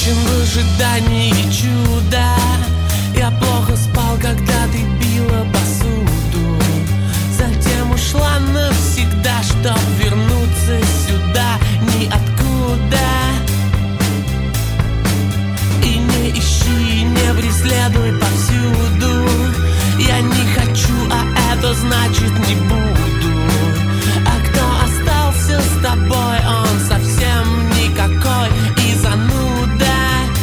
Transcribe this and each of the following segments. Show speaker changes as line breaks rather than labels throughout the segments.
вечен в ожидании чуда. Я плохо спал, когда ты била посуду. Затем ушла навсегда, чтоб вернуться сюда ниоткуда. И не ищи, не преследуй повсюду. Я не хочу, а это значит не буду. А кто остался с тобой, он совсем никакой и зануда.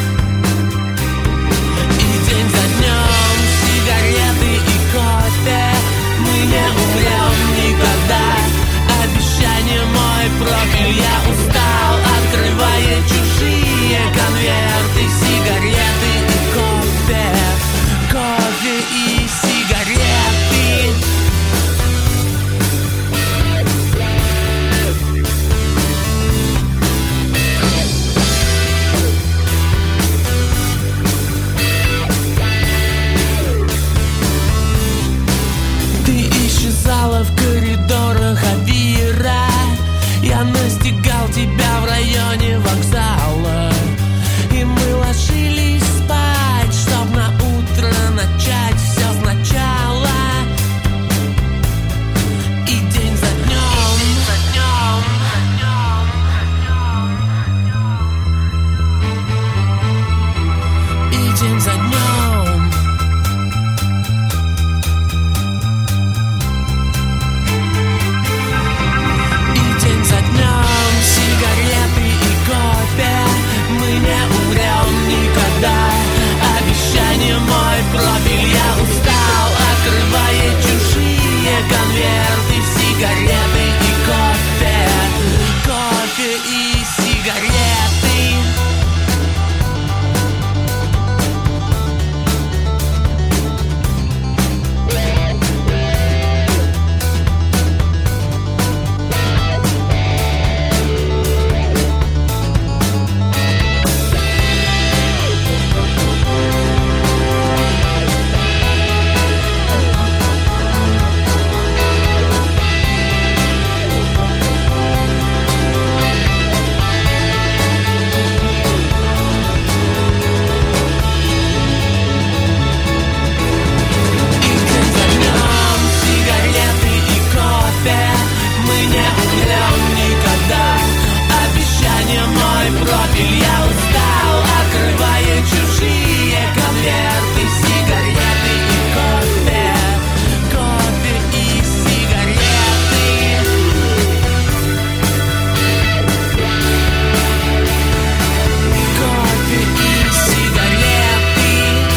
И день за днем сигареты и кофе. Мы не умрем никогда. Обещание мой профиль. Я устал, открывая чужие конверты. Сигареты и кофе. Кофе и сигареты. Исчезала в коридорах Авира. Я настигал тебя в районе вокзала. И мы ложились спать, чтоб на утро начать все сначала. И день за днем, и день за днем. Мой профиль, я устал, открывая чужие конверты. Сигареты и кофе. Кофе и сигареты. Я устал, открывая чужие конверты. Сигареты и кофе. Кофе и сигареты. Кофе и сигареты.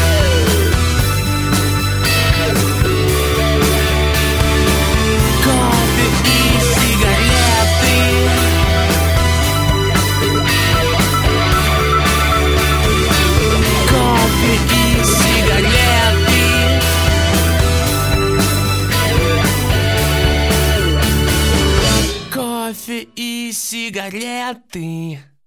Кофе и сигареты. Кофе и сигареты.